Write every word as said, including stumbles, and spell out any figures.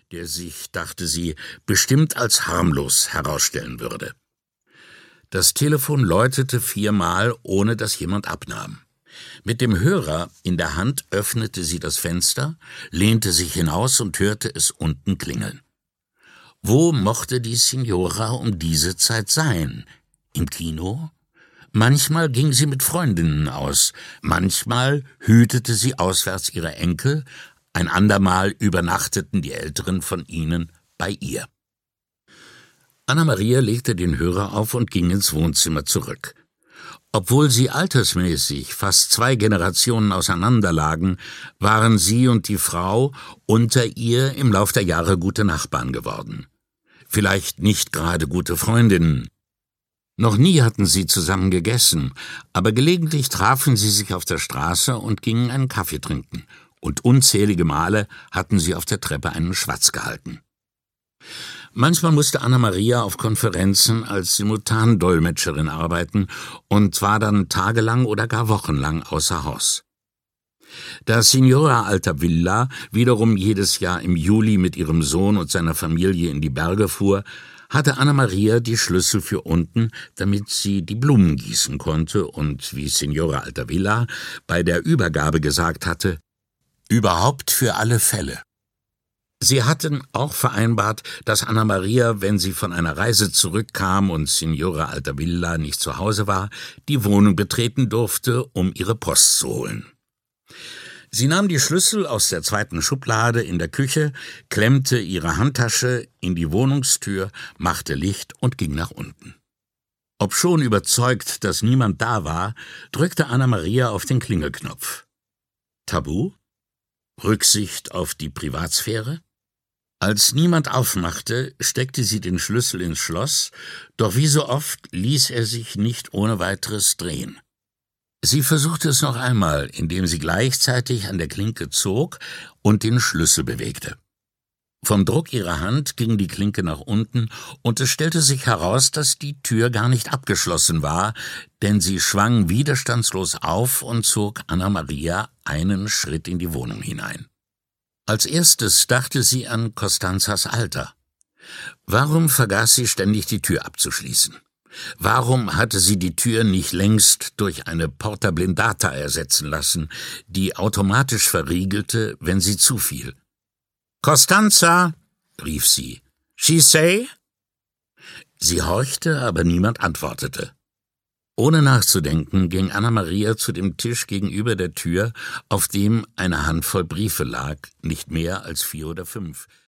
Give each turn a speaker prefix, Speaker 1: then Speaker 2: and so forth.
Speaker 1: der sich, dachte sie, bestimmt als harmlos herausstellen würde. Das Telefon läutete viermal, ohne dass jemand abnahm. Mit dem Hörer in der Hand öffnete sie das Fenster, lehnte sich hinaus und hörte es unten klingeln. Wo mochte die Signora um diese Zeit sein? Im Kino? Manchmal ging sie mit Freundinnen aus, manchmal hütete sie auswärts ihre Enkel, ein andermal übernachteten die Älteren von ihnen bei ihr. Anna-Maria legte den Hörer auf und ging ins Wohnzimmer zurück. Obwohl sie altersmäßig fast zwei Generationen auseinanderlagen, waren sie und die Frau unter ihr im Lauf der Jahre gute Nachbarn geworden. Vielleicht nicht gerade gute Freundinnen. Noch nie hatten sie zusammen gegessen, aber gelegentlich trafen sie sich auf der Straße und gingen einen Kaffee trinken, und unzählige Male hatten sie auf der Treppe einen Schwatz gehalten. Manchmal musste Anna-Maria auf Konferenzen als Simultandolmetscherin arbeiten und war dann tagelang oder gar wochenlang außer Haus. Da Signora Altavilla wiederum jedes Jahr im Juli mit ihrem Sohn und seiner Familie in die Berge fuhr, hatte Anna-Maria die Schlüssel für unten, damit sie die Blumen gießen konnte und, wie Signora Altavilla bei der Übergabe gesagt hatte, überhaupt für alle Fälle. Sie hatten auch vereinbart, dass Anna-Maria, wenn sie von einer Reise zurückkam und Signora Altavilla nicht zu Hause war, die Wohnung betreten durfte, um ihre Post zu holen. Sie nahm die Schlüssel aus der zweiten Schublade in der Küche, klemmte ihre Handtasche in die Wohnungstür, machte Licht und ging nach unten. Obschon überzeugt, dass niemand da war, drückte Anna-Maria auf den Klingelknopf. Tabu? Rücksicht auf die Privatsphäre? Als niemand aufmachte, steckte sie den Schlüssel ins Schloss, doch wie so oft ließ er sich nicht ohne weiteres drehen. Sie versuchte es noch einmal, indem sie gleichzeitig an der Klinke zog und den Schlüssel bewegte. Vom Druck ihrer Hand ging die Klinke nach unten, und es stellte sich heraus, dass die Tür gar nicht abgeschlossen war, denn sie schwang widerstandslos auf und zog Anna-Maria einen Schritt in die Wohnung hinein. Als erstes dachte sie an Costanzas Alter. Warum vergaß sie ständig, die Tür abzuschließen? Warum hatte sie die Tür nicht längst durch eine Porta blindata ersetzen lassen, die automatisch verriegelte, wenn sie zufiel? »Costanza«, rief sie. »She say?« Sie horchte, aber niemand antwortete. Ohne nachzudenken ging Anna-Maria zu dem Tisch gegenüber der Tür, auf dem eine Handvoll Briefe lag, nicht mehr als vier oder fünf.